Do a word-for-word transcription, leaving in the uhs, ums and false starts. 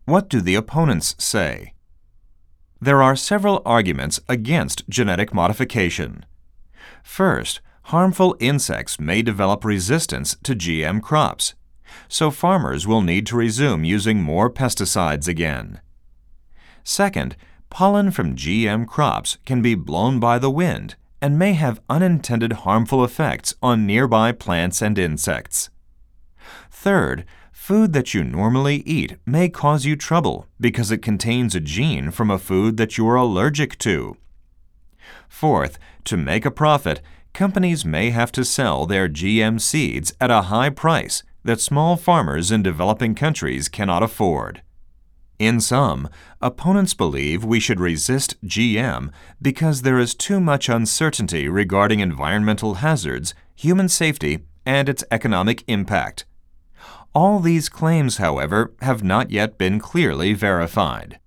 What do the opponents say? There are several arguments against genetic modification. First, harmful insects may develop resistance to G M crops, so farmers will need to resume using more pesticides again. Second, pollen from G M crops can be blown by the wind and may have unintended harmful effects on nearby plants and insects. Third, food that you normally eat may cause you trouble because it contains a gene from a food that you are allergic to. Fourth, to make a profit, companies may have to sell their G M seeds at a high price that small farmers in developing countries cannot afford. In sum, opponents believe we should resist G M because there is too much uncertainty regarding environmental hazards, human safety, and its economic impact. All these claims, however, have not yet been clearly verified.